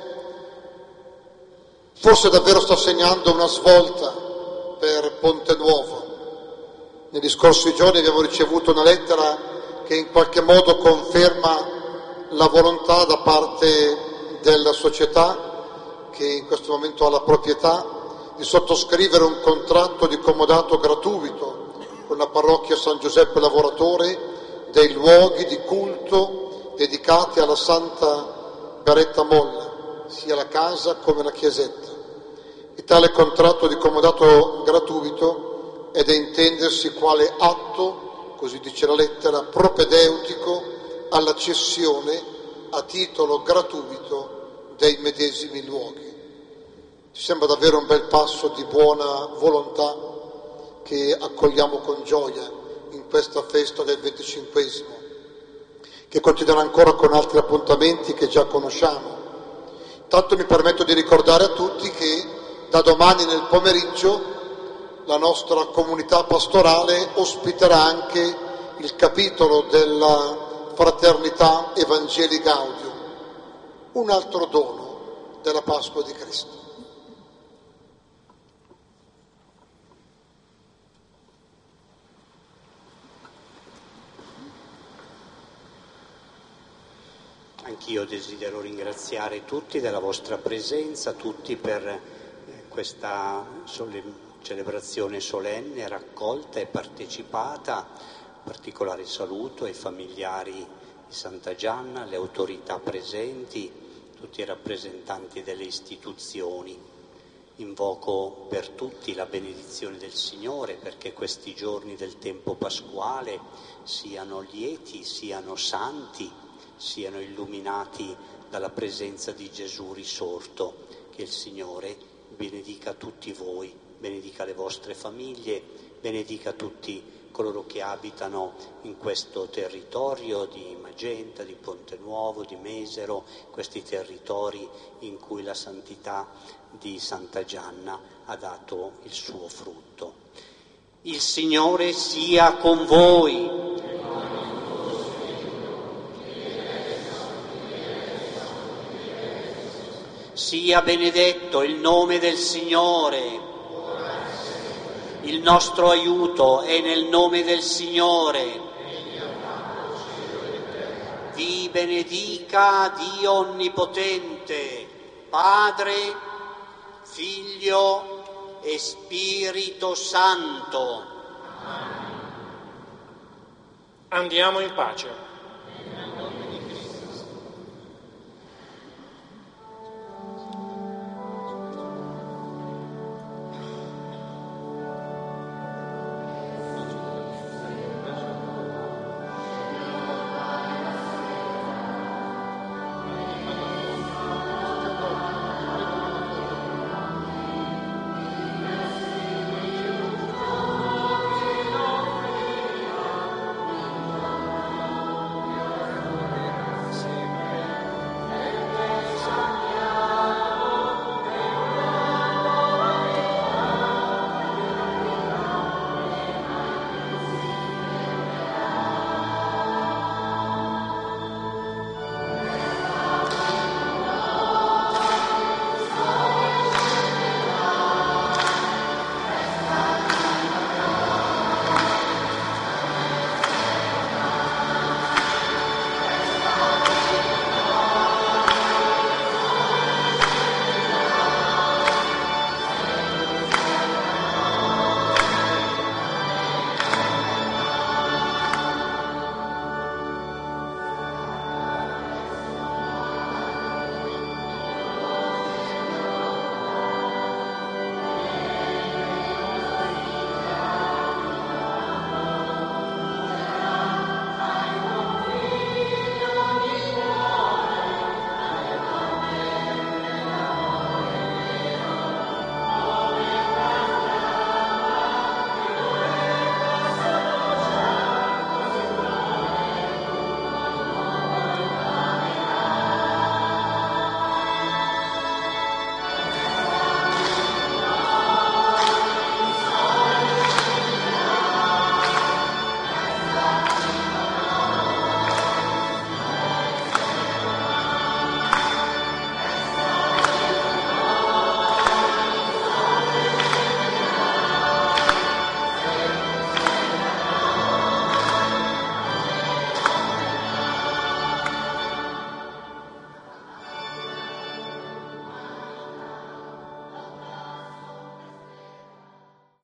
G: forse davvero sta segnando una svolta per Ponte Nuovo. Negli scorsi giorni abbiamo ricevuto una lettera che in qualche modo conferma la volontà da parte della società, che in questo momento ha la proprietà, di sottoscrivere un contratto di comodato gratuito con la parrocchia San Giuseppe Lavoratore dei luoghi di culto dedicati alla Santa Beretta Molla, sia la casa come la chiesetta. E tale contratto di comodato gratuito è da intendersi quale atto, così dice la lettera, propedeutico alla cessione a titolo gratuito dei medesimi luoghi. Ci sembra davvero un bel passo di buona volontà che accogliamo con gioia in questa festa del 25esimo, che continuerà ancora con altri appuntamenti che già conosciamo. Intanto mi permetto di ricordare a tutti che da domani nel pomeriggio la nostra comunità pastorale ospiterà anche il capitolo della Fraternità Evangelii Gaudium, un altro dono della Pasqua di Cristo.
A: Anch'io desidero ringraziare tutti della vostra presenza, tutti per questa celebrazione solenne, raccolta e partecipata. Particolare saluto ai familiari di Santa Gianna, alle autorità presenti, tutti i rappresentanti delle istituzioni. Invoco per tutti la benedizione del Signore, perché questi giorni del tempo pasquale siano lieti, siano santi, siano illuminati dalla presenza di Gesù risorto. Che il Signore benedica tutti voi, benedica le vostre famiglie, benedica tutti coloro che abitano in questo territorio di Magenta, di Ponte Nuovo, di Mesero, questi territori in cui la santità di Santa Gianna ha dato il suo frutto. Il Signore sia con voi. Sia benedetto il nome del Signore. Il nostro aiuto è nel nome del Signore. Vi benedica Dio Onnipotente, Padre, Figlio e Spirito Santo.
D: Andiamo in pace.